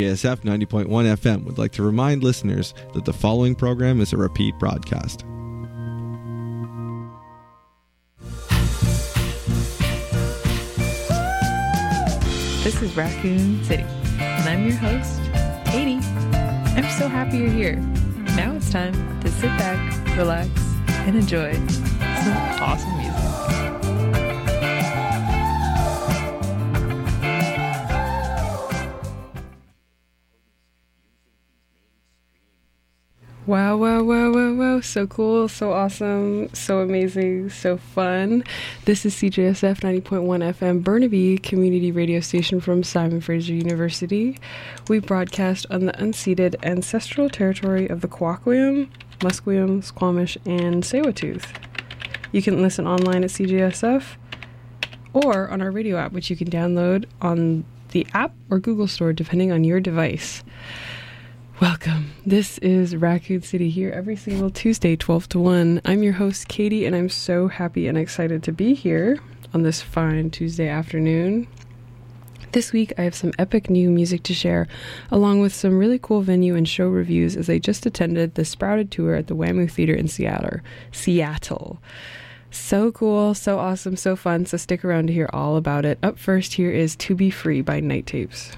CJSF 90.1 FM would like to remind listeners that the following program is a repeat broadcast. This is Raccoon City, and I'm your host, Katie. I'm so happy you're here. Now it's time to sit back, relax, and enjoy some awesome music. Wow. So cool, so awesome, so amazing, so fun. This is CJSF 90.1 FM Burnaby Community Radio Station from Simon Fraser University. We broadcast on the unceded ancestral territory of the Kwakwiyam, Musqueam, Squamish, and Tsleil-Waututh. You can listen online at CJSF or on our radio app, which you can download on the app or Google Store, depending on your device. Welcome. This is Raccoon City here every single Tuesday, 12 to 1. I'm your host, Katie, and I'm so happy and excited to be here on this fine Tuesday afternoon. This week, I have some epic new music to share, along with some really cool venue and show reviews as I just attended the Sprouted Tour at the WAMU Theater in Seattle. So cool, so awesome, so fun, so stick around to hear all about it. Up first, here is To Be Free by Night Tapes.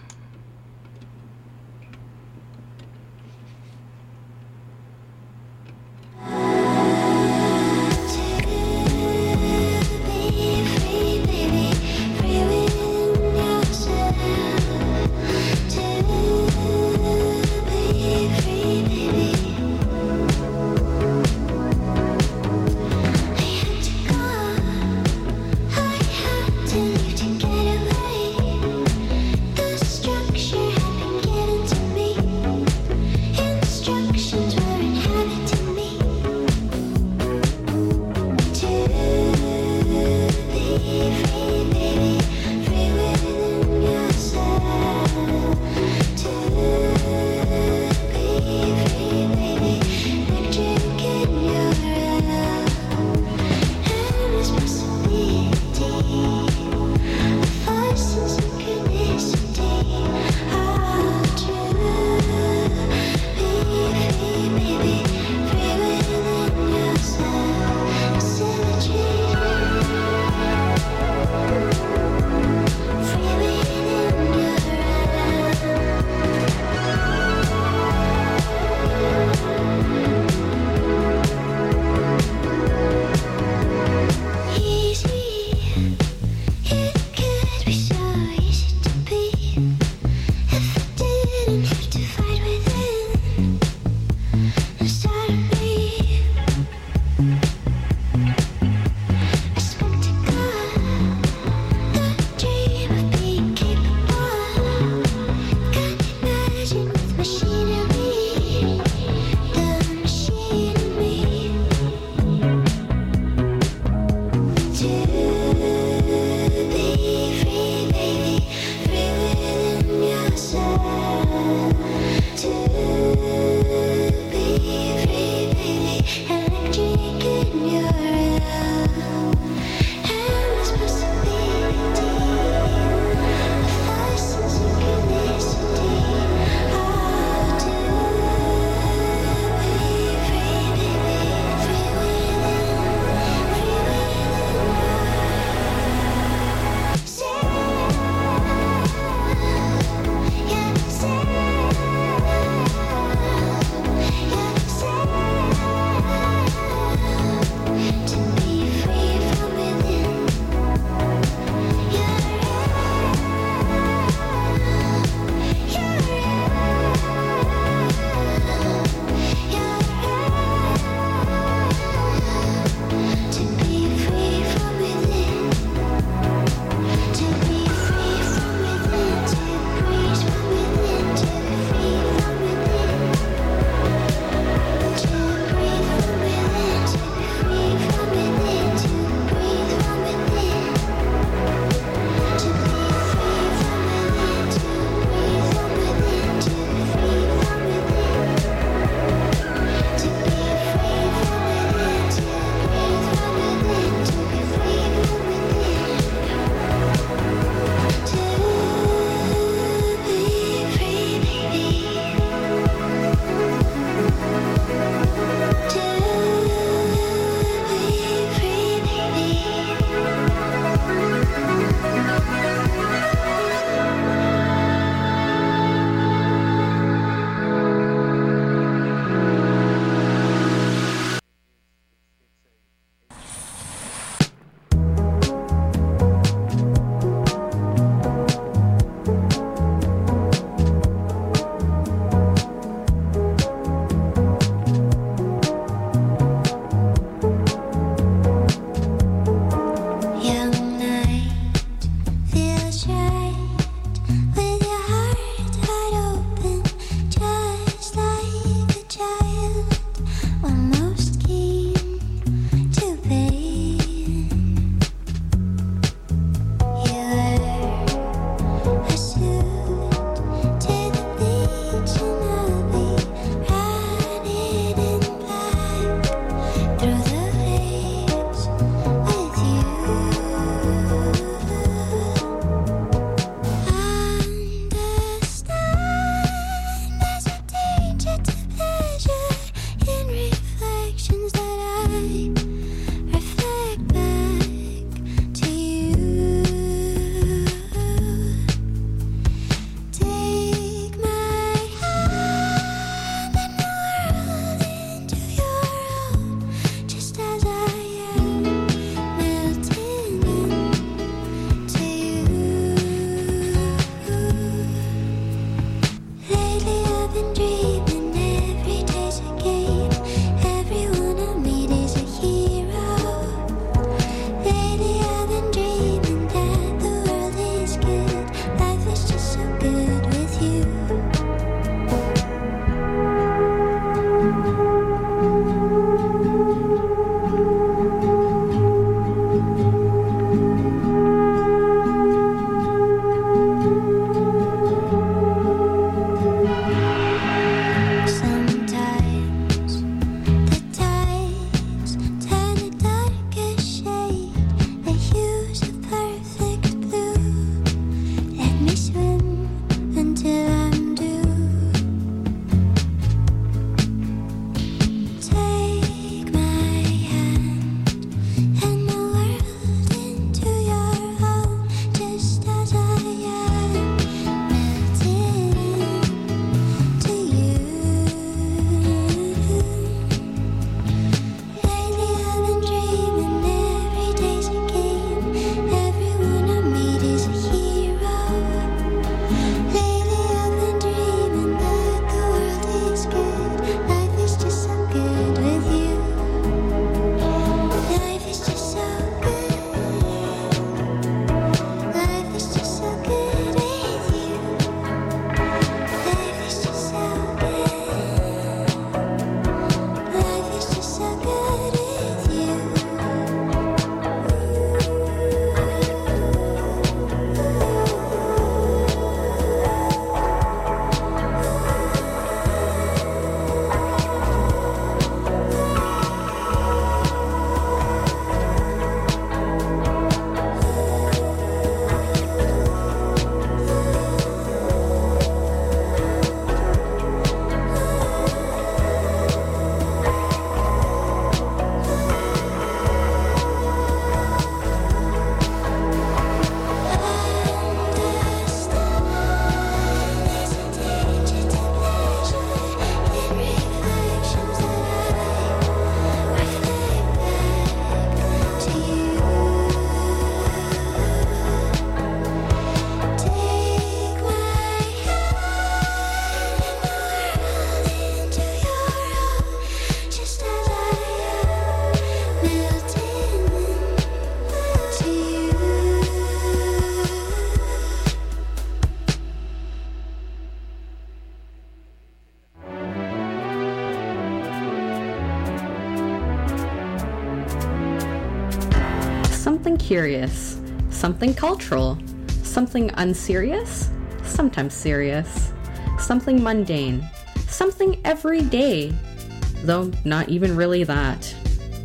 curious, something cultural, something unserious, sometimes serious, something mundane, something everyday, though not even really that.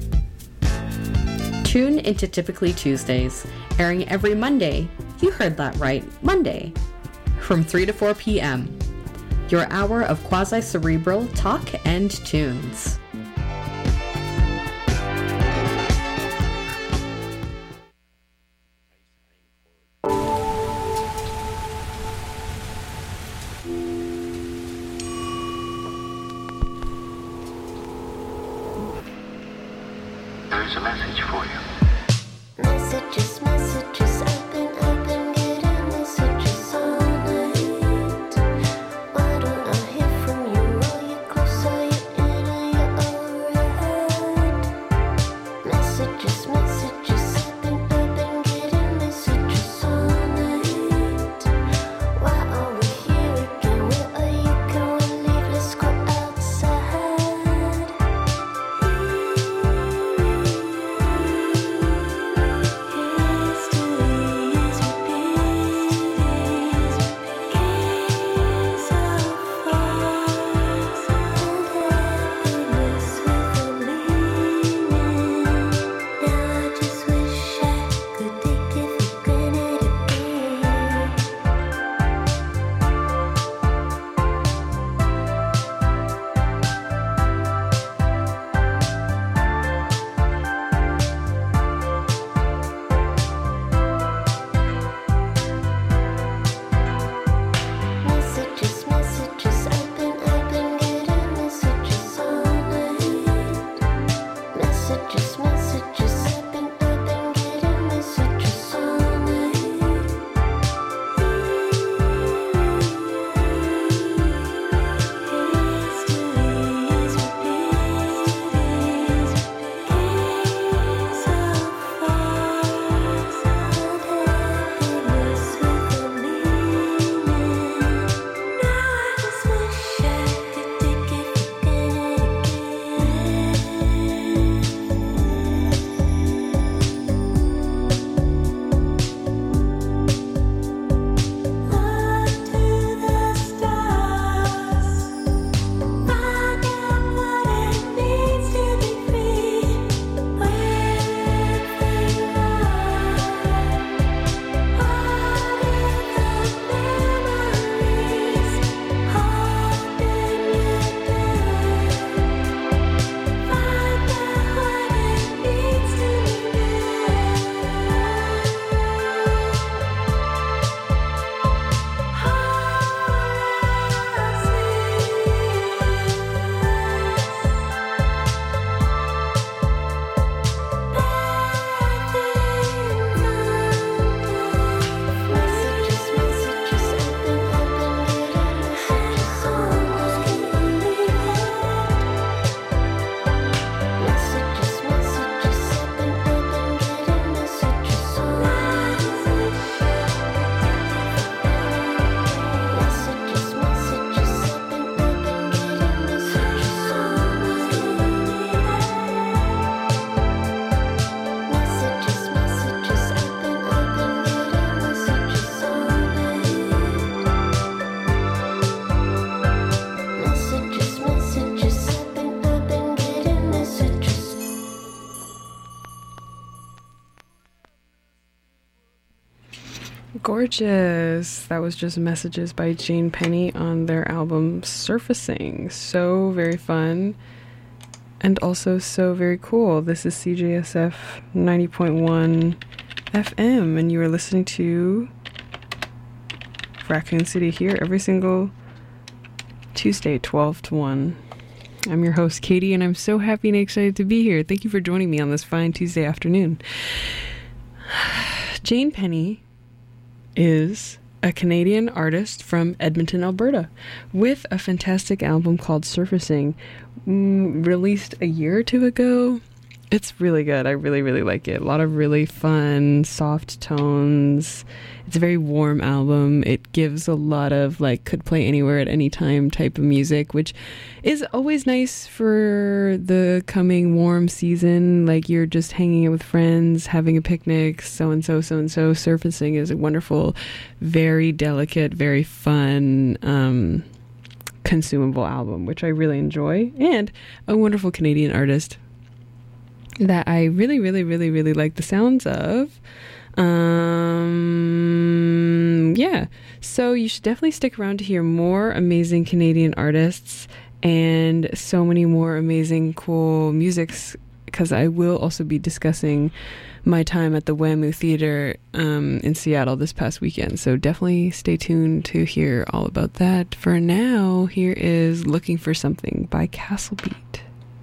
Tune into Typically Tuesdays, airing every Monday. You heard that right, Monday, from 3 to 4 p.m. Your hour of quasi-cerebral talk and tunes. There's a message for you. Messages, messages, I've been getting messages all night. Why don't I hear from you? Are you close? Are you in? Are you alright? Messages, messages, I've been getting messages all night. Why are we here again? Where are you? Can we leave? Let's go outside. Messages, messages, I've been getting messages all night. Messages, messages, I've been getting messages all night. History's repeating. Gaze of ours, unhappiness with a meaning. Now I just wish I could take it again. Look to the stars, find out what it means to be free. Wherever you are, what are the memories holding you down? Find out what it means to be Messages, messages, I've been getting messages all night. Messages, messages, I've been getting messages all night. Messages, messages, I've been getting messages all night. Messages, messages, I've been getting messages all night. Messages, messages, I've been getting messages. Gorgeous. That was just Messages by Jane Penny on their album Surfacing. So very fun and also so very cool. This is CJSF 90.1 FM and you are listening to Raccoon City here every single Tuesday 12 to 1. I'm your host Katie and I'm so happy and excited to be here. Thank you for joining me on this fine Tuesday afternoon. Jane Penny is a Canadian artist from Edmonton, Alberta, with a fantastic album called Surfacing, released a year or two ago. It's really good. I really, really like it. A lot of really fun, soft tones. It's a very warm album. It gives a lot of like could play anywhere at any time type of music, which is always nice for the coming warm season. Like you're just hanging out with friends, having a picnic, so-and-so. Surfacing is a wonderful, very delicate, very fun, consumable album, which I really enjoy. And a wonderful Canadian artist that I really, really, really, really like the sounds of. Yeah. So you should definitely stick around to hear more amazing Canadian artists and so many more amazing, cool musics, because I will also be discussing my time at the WAMU Theater in Seattle this past weekend. So definitely stay tuned to hear all about that. For now, here is Looking for Something by Castle Beat.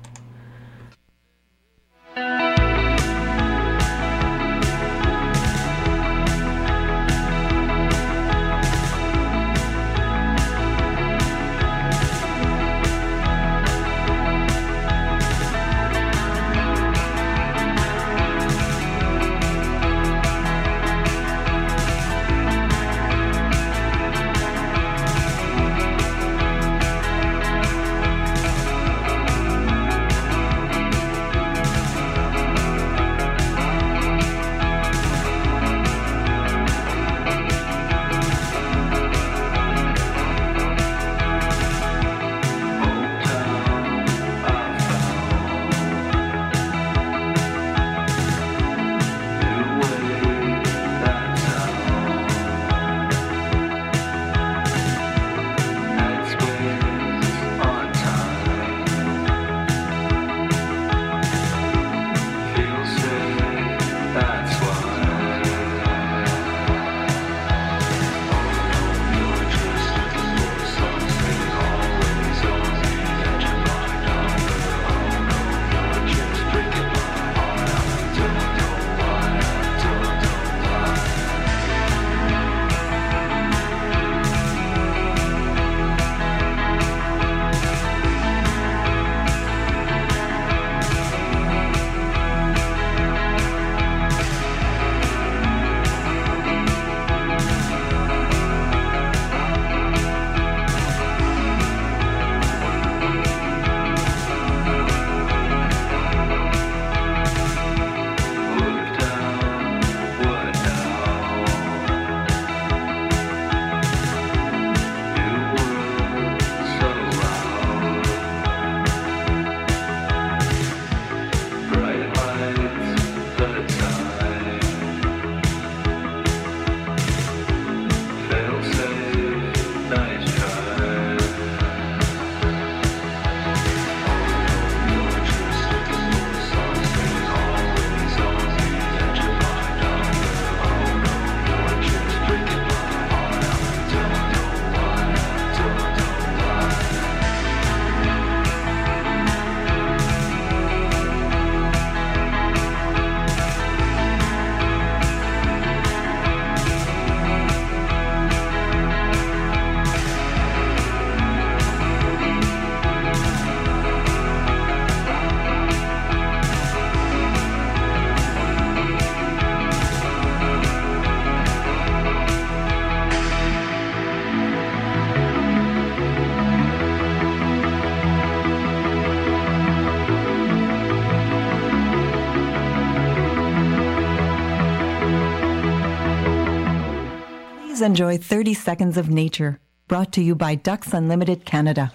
Enjoy 30 Seconds of Nature, brought to you by Ducks Unlimited Canada.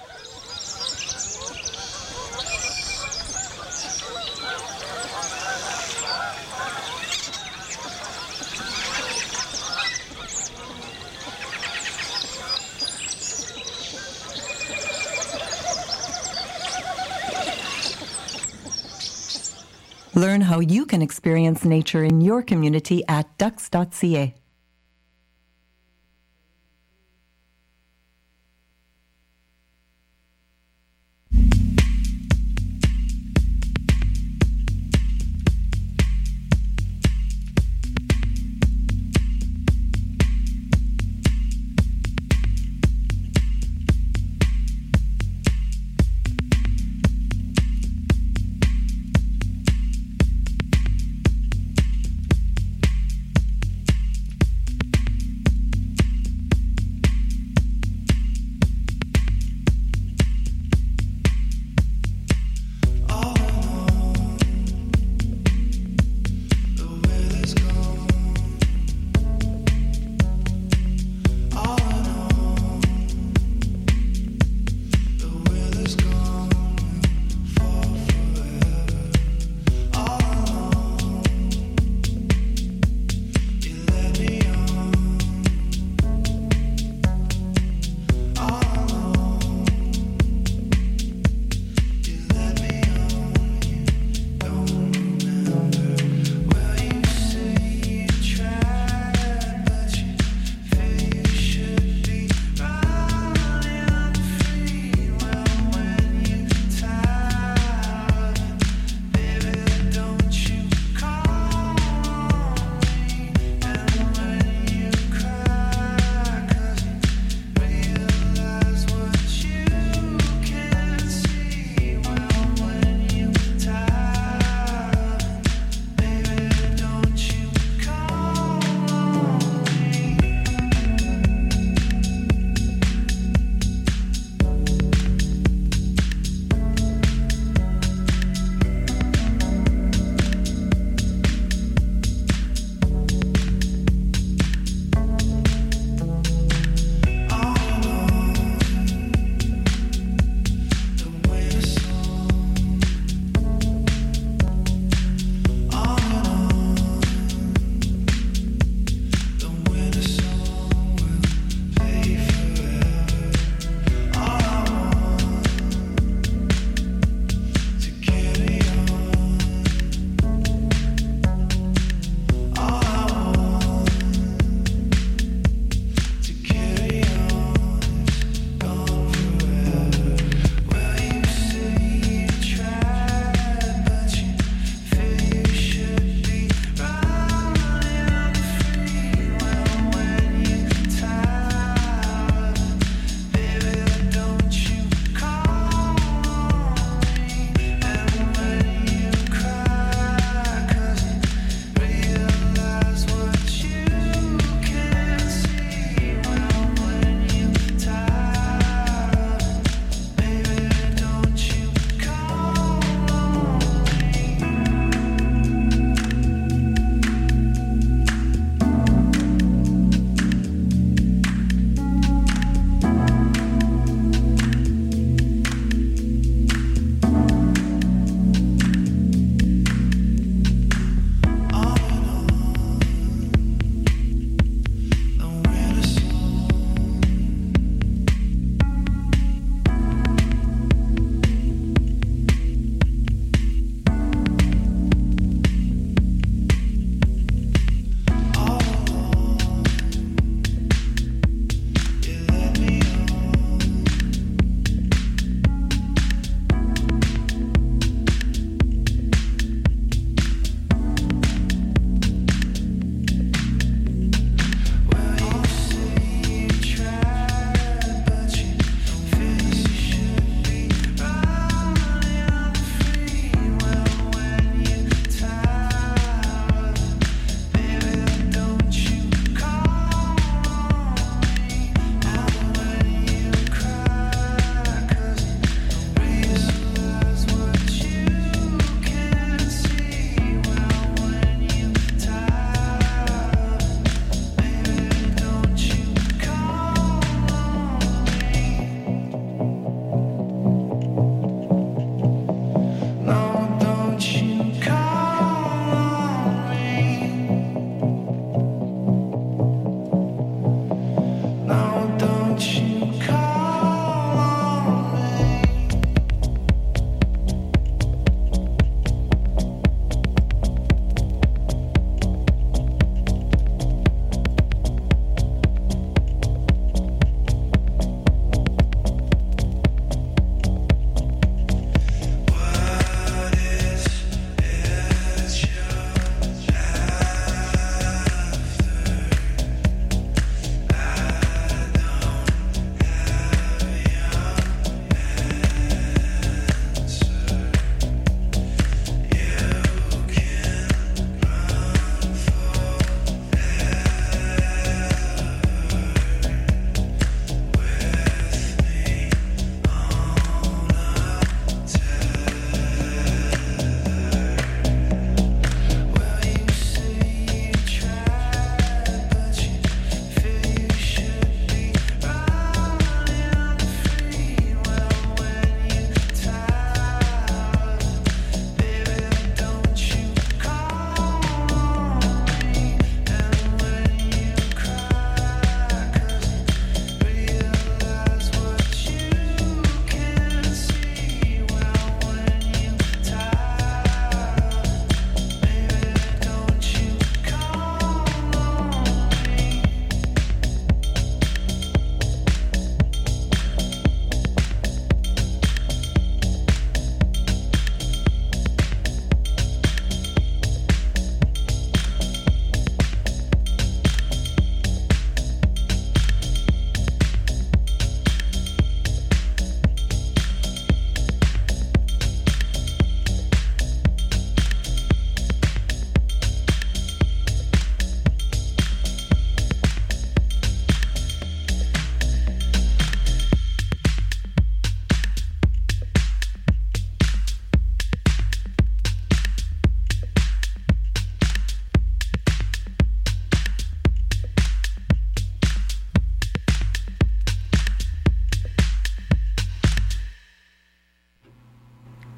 Learn how you can experience nature in your community at ducks.ca.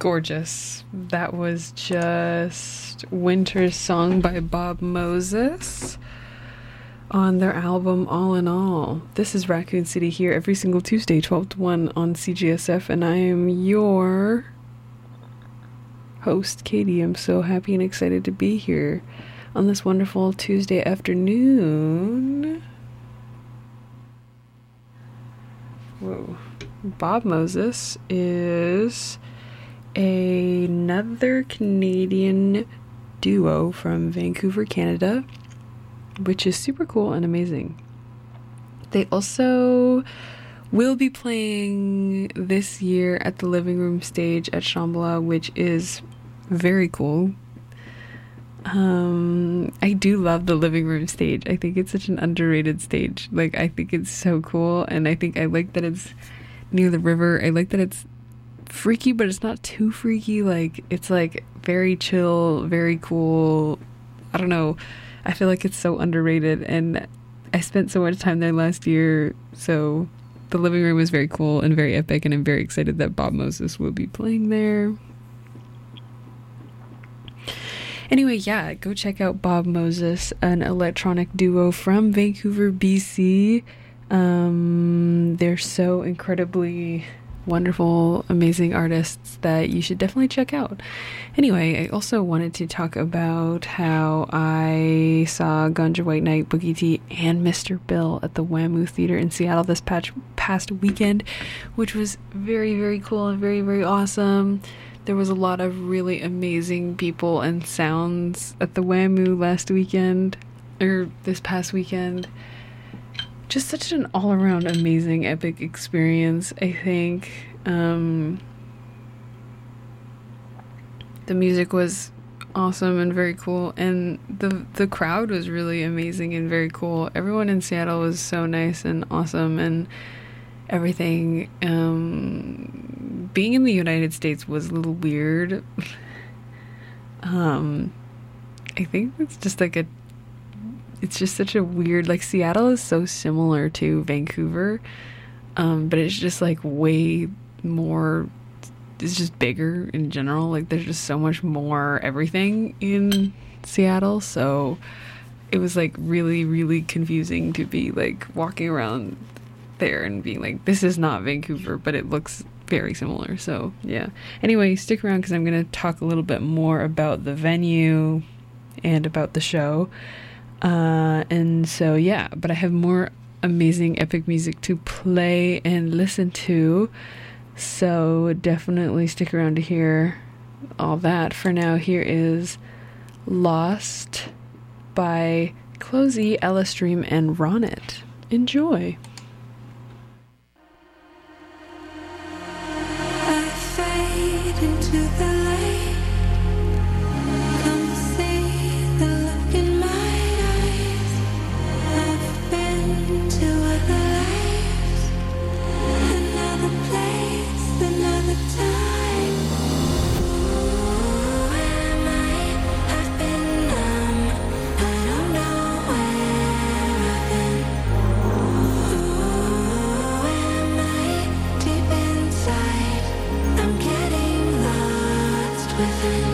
gorgeous. That was just Winter's Song by Bob Moses on their album All in All. This is Raccoon City here every single Tuesday, 12 to 1 on CGSF, and I am your host, Katie. I'm so happy and excited to be here on this wonderful Tuesday afternoon. Whoa. Bob Moses is another Canadian duo from Vancouver, Canada, which is super cool and amazing. They also will be playing this year at the Living Room stage at Shambhala, which is very cool. I do love the Living Room stage. I think it's such an underrated stage. Like, I think it's so cool, and I think I like that it's near the river. I like that it's freaky, but it's not too freaky. Like, it's like very chill, very cool. I don't know. I feel like it's so underrated, and I spent so much time there last year, so the Living Room is very cool and very epic, and I'm very excited that Bob Moses will be playing there. Anyway, yeah, go check out Bob Moses, an electronic duo from Vancouver, BC. They're so incredibly wonderful, amazing artists that you should definitely check out. Anyway, I also wanted to talk about how I saw Ganja White Knight, Boogie T, and Mr. Bill at the WAMU Theater in Seattle this past weekend, which was very, very cool and very, very awesome. There was a lot of really amazing people and sounds at the WAMU this past weekend. Just such an all-around amazing epic experience, I think. The music was awesome and very cool, and the crowd was really amazing and very cool. Everyone in Seattle was so nice and awesome, and everything. Being in the United States was a little weird. I think it's just like it's just such a weird, like, Seattle is so similar to Vancouver, but it's just like way more, it's just bigger in general. Like, there's just so much more everything in Seattle, so it was like really, really confusing to be like walking around there and being like, this is not Vancouver, but it looks very similar. So yeah, anyway, stick around because I'm going to talk a little bit more about the venue and about the show. And so, yeah, but I have more amazing epic music to play and listen to, so definitely stick around to hear all that. For now, here is Lost by Closey, Ella Stream, and Ronnet. Enjoy. I fade into the light. Come see the look in my eyes. I've been to other lives, another place, another time. Who am I? I've been numb. I don't know where I've been. Who am I? Deep inside, I'm getting lost within.